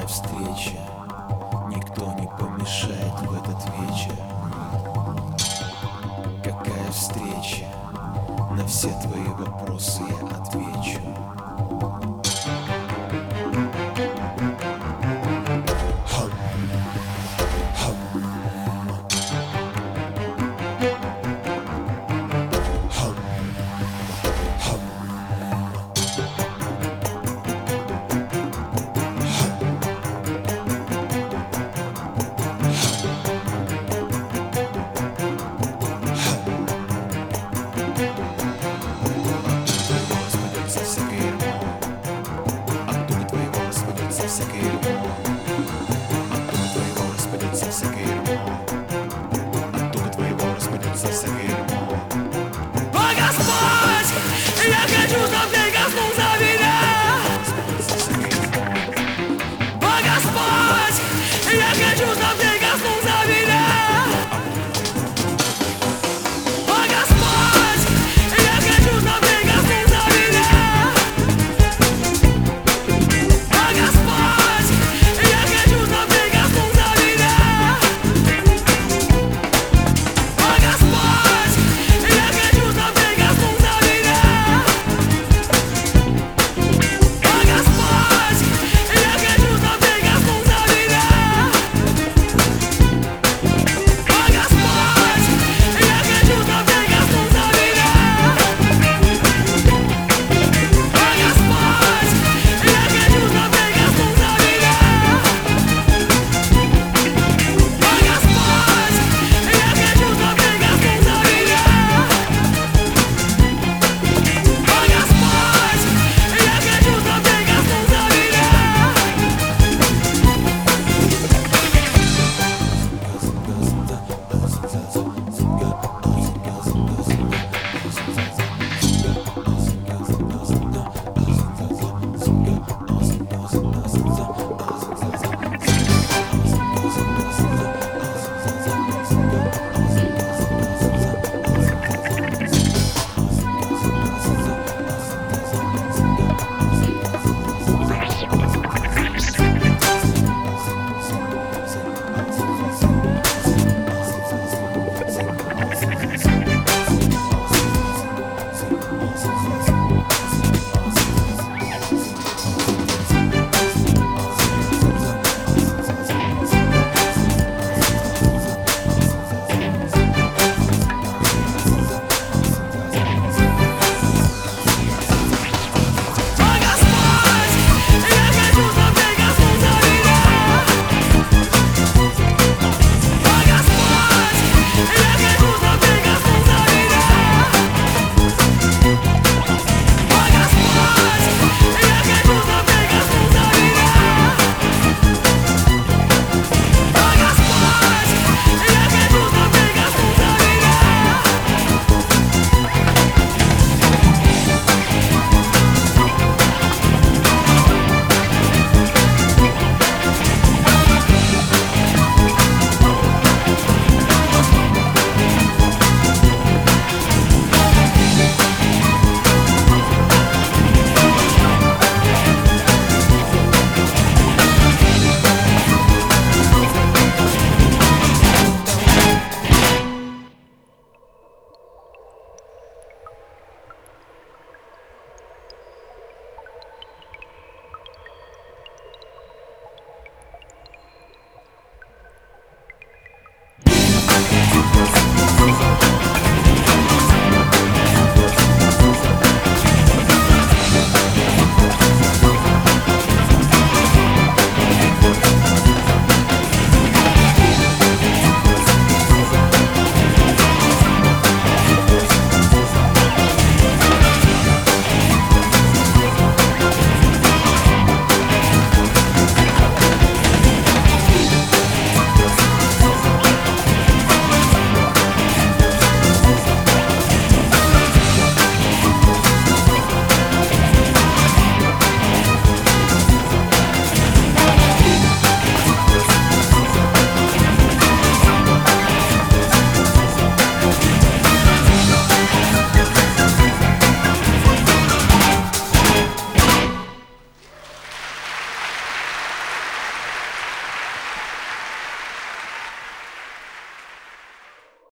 встреча, никто не помешает в этот вечер. Какая встреча, на все твои вопросы я отвечу. О, Господь, я хочу, чтоб ты коснулся меня. О, Господь, я хочу, чтоб ты коснулся меня. О, Господь, я хочу, чтоб ты коснулся меня. О, Господь, я хочу, чтоб ты коснулся меня. О, Господь, я хочу, чтоб ты коснулся меня. О, Господь, я хочу, чтоб ты коснулся меня. О, Господь, я хочу, чтоб ты коснулся меня. О, Господь, я хочу, чтоб ты коснулся меня. О, Господь, я хочу, чтоб ты коснулся меня. О, Господь, я хочу, чтоб ты коснулся меня. Sing